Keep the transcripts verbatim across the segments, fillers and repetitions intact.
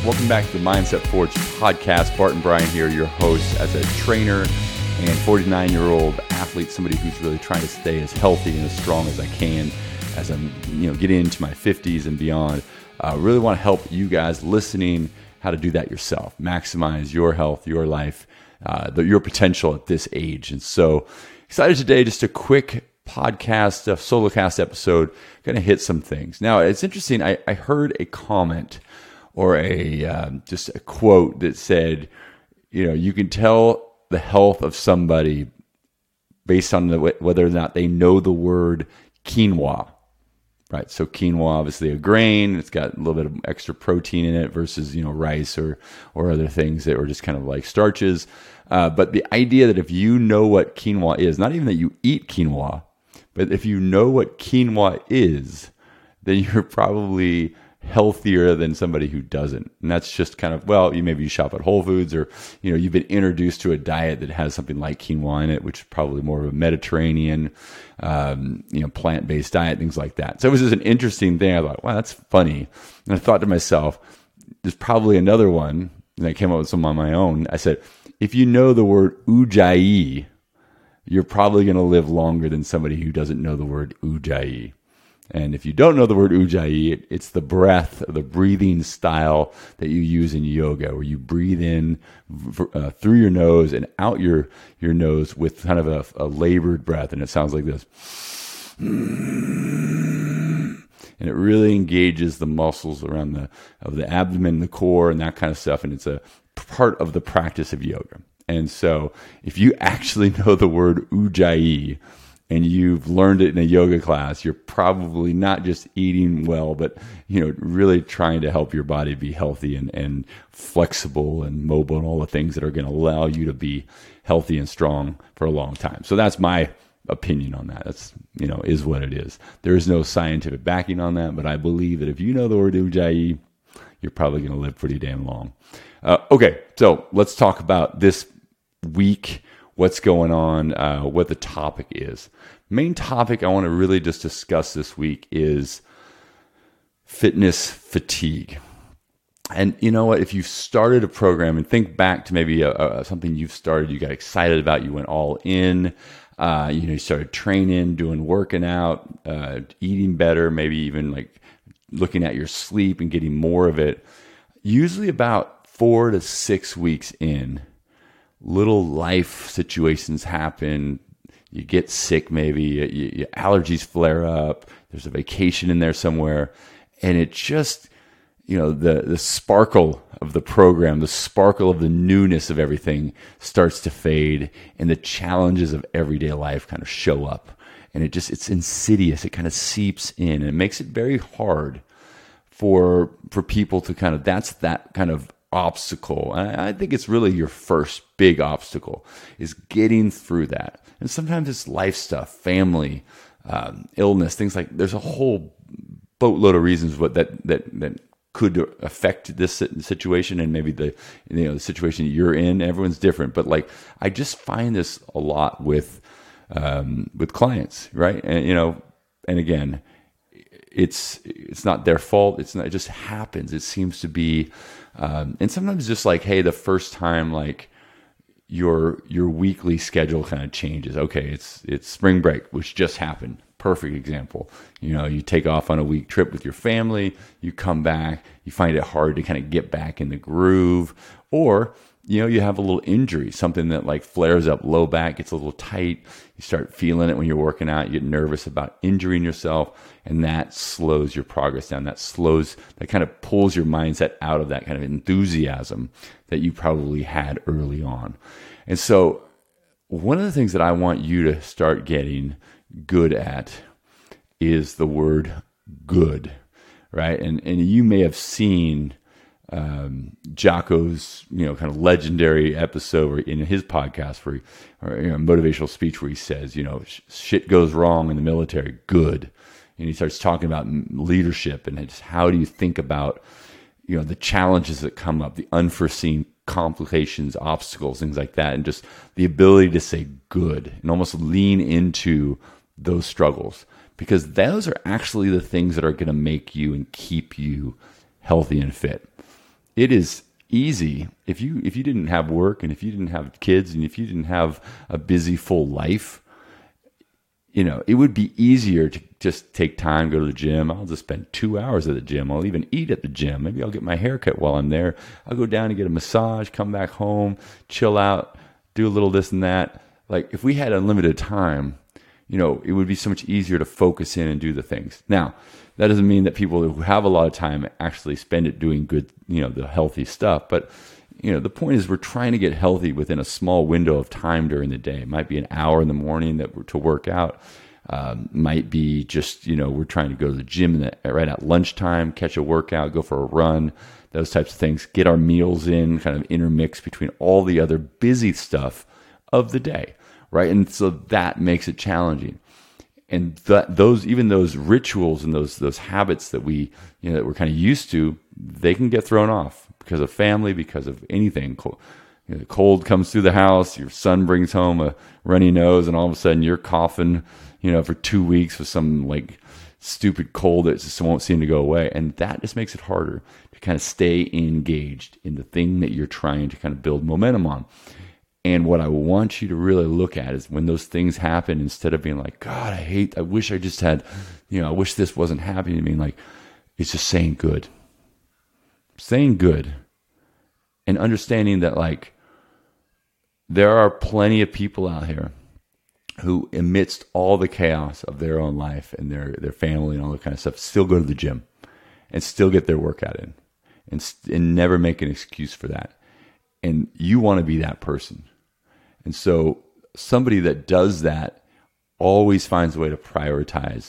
Welcome back to the Mindset Forge podcast. Barton Bryan here, your host as a trainer and forty-nine-year-old athlete, somebody who's really trying to stay as healthy and as strong as I can as I'm, you know, getting into my fifties and beyond. I uh, really want to help you guys listening how to do that yourself, maximize your health, your life, uh, the, your potential at this age. And so excited today, just a quick podcast, a solo cast episode, going to hit some things. Now, it's interesting. I, I heard a comment or a um, just a quote that said, you know, you can tell the health of somebody based on the, whether or not they know the word quinoa, right? So quinoa, obviously a grain, it's got a little bit of extra protein in it versus, you know, rice or or other things that were just kind of like starches. Uh, but the idea that if you know what quinoa is, not even that you eat quinoa, but if you know what quinoa is, then you're probably healthier than somebody who doesn't. And that's just kind of, well, you maybe you shop at Whole Foods, or, you know, you've been introduced to a diet that has something like quinoa in it, which is probably more of a Mediterranean, um, you know, plant-based diet, things like that. So it was just an interesting thing. I thought, wow, that's funny. And I thought to myself, there's probably another one, and I came up with some on my own. I said, if you know the word ujjayi, you're probably going to live longer than somebody who doesn't know the word ujjayi. And if you don't know the word ujjayi, it's the breath, the breathing style that you use in yoga, where you breathe in uh, through your nose and out your, your nose with kind of a, a labored breath. And it sounds like this. And it really engages the muscles around the, of the abdomen, the core, and that kind of stuff. And it's a part of the practice of yoga. And so if you actually know the word ujjayi, and you've learned it in a yoga class, you're probably not just eating well, but, you know, really trying to help your body be healthy and, and flexible and mobile and all the things that are going to allow you to be healthy and strong for a long time. So that's my opinion on that. That's, you know, is what it is. There is no scientific backing on that, but I believe that if you know the word ujjayi, you're probably going to live pretty damn long. Uh, okay, so let's talk about this week, what's going on, uh, what the topic is. Main topic I want to really just discuss this week is fitness fatigue. And you know what? If you've started a program, and think back to maybe a, a, something you've started, you got excited about, you went all in, uh, you know, you started training, doing working out, uh, eating better, maybe even like looking at your sleep and getting more of it. Usually about four to six weeks in, little life situations happen. You get sick, maybe you, your allergies flare up. There's a vacation in there somewhere, and it just, you know, the the sparkle of the program, the sparkle of the newness of everything starts to fade, and the challenges of everyday life kind of show up, and it just it's insidious. It kind of seeps in, and it makes it very hard for for people to kind of that's that kind of obstacle. And I think it's really your first big obstacle is getting through that. And sometimes it's life stuff, family, um, illness, things like there's a whole boatload of reasons what that that that could affect this situation, and maybe the you know the situation you're in. Everyone's different, but like I just find this a lot with um, with clients, right? And you know, and again, it's it's not their fault. It's not. It just happens. It seems to be. Um, and sometimes just like, hey, the first time, like your your weekly schedule kind of changes. Okay, it's it's spring break, which just happened. Perfect example. You know, you take off on a week trip with your family, you come back, you find it hard to kind of get back in the groove, or you know, you have a little injury, something that like flares up, low back, gets a little tight. You start feeling it when you're working out. You get nervous about injuring yourself, and that slows your progress down. That slows, that kind of pulls your mindset out of that kind of enthusiasm that you probably had early on. And so one of the things that I want you to start getting good at is the word good, right? And and you may have seen um, Jocko's, you know, kind of legendary episode where, in his podcast, where he, or you know, motivational speech where he says, you know, sh- shit goes wrong in the military, good. And he starts talking about leadership and just how do you think about, you know, the challenges that come up, the unforeseen complications, obstacles, things like that, and just the ability to say good and almost lean into those struggles, because those are actually the things that are going to make you and keep you healthy and fit. it is easy if you if you didn't have work and if you didn't have kids and if you didn't have a busy full life, you know, it would be easier to just take time, go to the gym. I'll just spend two hours at the gym. I'll even eat at the gym. Maybe I'll get my hair cut while I'm there. I'll go down and get a massage, come back home, chill out, do a little this and that. Like if we had unlimited time, you know, it would be so much easier to focus in and do the things. Now, that doesn't mean that people who have a lot of time actually spend it doing good, you know, the healthy stuff. But, you know, the point is we're trying to get healthy within a small window of time during the day. It might be an hour in the morning that we're to work out. Um, might be just, you know, we're trying to go to the gym in the, right at lunchtime, catch a workout, go for a run, those types of things. Get our meals in, kind of intermix between all the other busy stuff of the day, right? And so that makes it challenging. And that those, even those rituals and those those habits that we, you know, that we're kind of used to, they can get thrown off because of family, because of anything. Cold, you know, the cold comes through the house, your son brings home a runny nose, and all of a sudden you're coughing, you know, for two weeks with some like stupid cold that just won't seem to go away. And that just makes it harder to kind of stay engaged in the thing that you're trying to kind of build momentum on. And what I want you to really look at is when those things happen, instead of being like, God, I hate, I wish I just had, you know, I wish this wasn't happening to me. Like, it's just saying good. Saying good. And understanding that, like, there are plenty of people out here who, amidst all the chaos of their own life and their, their family and all that kind of stuff, still go to the gym and still get their workout in and, and never make an excuse for that. And you want to be that person. And so somebody that does that always finds a way to prioritize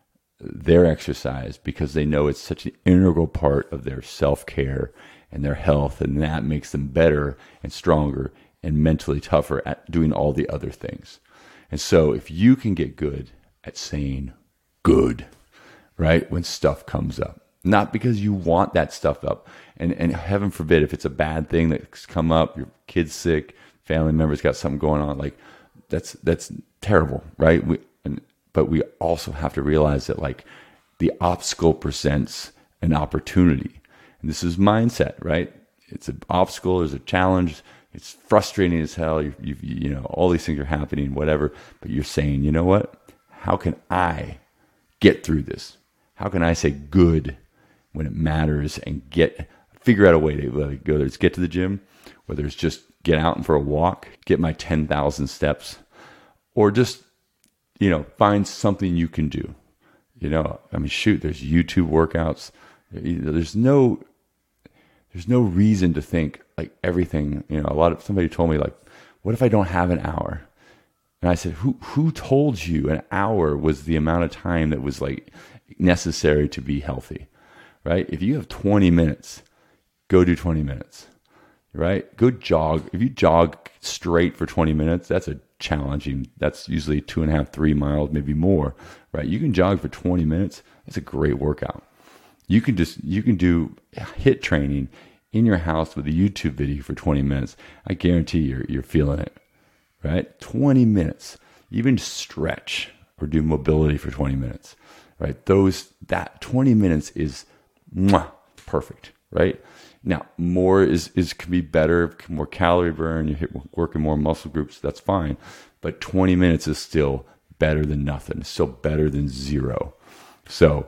their exercise because they know it's such an integral part of their self-care and their health, and that makes them better and stronger and mentally tougher at doing all the other things. And so if you can get good at saying good, right, when stuff comes up, not because you want that stuff up, and, and heaven forbid if it's a bad thing that's come up, your kid's sick, family member's got something going on, like that's that's terrible, right? We, and, but we also have to realize that like the obstacle presents an opportunity, and this is mindset, right? It's an obstacle, there's a challenge, it's frustrating as hell. You, you you know all these things are happening, whatever. But you're saying, you know what? How can I get through this? How can I say good when it matters and get figure out a way to go? Whether it's get to the gym, whether it's just get out and for a walk, get my ten thousand steps, or just, you know, find something you can do. You know, I mean, shoot, there's YouTube workouts. There's no, there's no reason to think like everything, you know, a lot of, somebody told me like, what if I don't have an hour? And I said, who, who told you an hour was the amount of time that was like necessary to be healthy, right? If you have twenty minutes, go do twenty minutes. Right? Go jog. If you jog straight for twenty minutes, that's a challenging, that's usually two and a half, three miles, maybe more, right? You can jog for twenty minutes. That's a great workout. You can just, you can do HIIT training in your house with a YouTube video for twenty minutes. I guarantee you're, you're feeling it, right? twenty minutes. Even stretch or do mobility for twenty minutes, right? Those, that twenty minutes is mwah, perfect, right? Now, more is, is can be better, more calorie burn, you hit working more muscle groups, that's fine. But twenty minutes is still better than nothing. It's still better than zero. So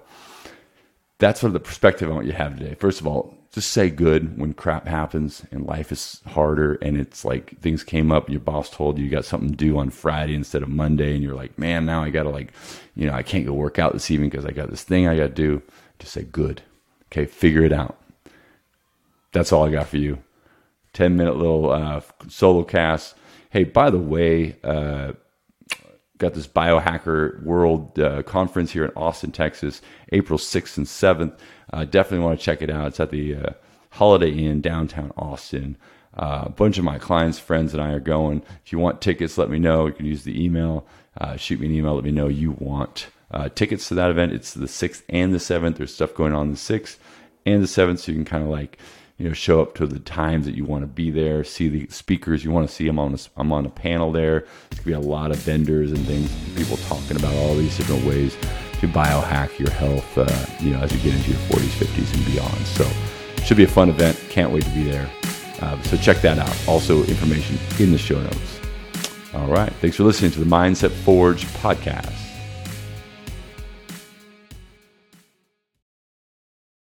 that's sort of the perspective I want you to have today. First of all, just say good when crap happens and life is harder and it's like things came up, your boss told you you got something to do on Friday instead of Monday, and you're like, man, now I got to like, you know, I can't go work out this evening because I got this thing I got to do. Just say good. Okay, figure it out. That's all I got for you. ten minute little uh, solo cast. Hey, by the way, uh, got this Biohacker World uh, Conference here in Austin, Texas, April sixth and seventh. Uh, definitely want to check it out. It's at the uh, Holiday Inn, downtown Austin. Uh, a bunch of my clients, friends, and I are going. If you want tickets, let me know. You can use the email. Uh, shoot me an email. Let me know you want uh, tickets to that event. It's the sixth and the seventh. There's stuff going on the sixth and the seventh, so you can kind of like, you know, show up to the times that you want to be there, see the speakers you want to see. I'm on a, I'm on a panel there. There's going to be a lot of vendors and things, people talking about all these different ways to biohack your health, uh, you know, as you get into your forties, fifties, and beyond. So, should be a fun event. Can't wait to be there. Uh, so check that out. Also, information in the show notes. All right. Thanks for listening to the Mindset Forge podcast.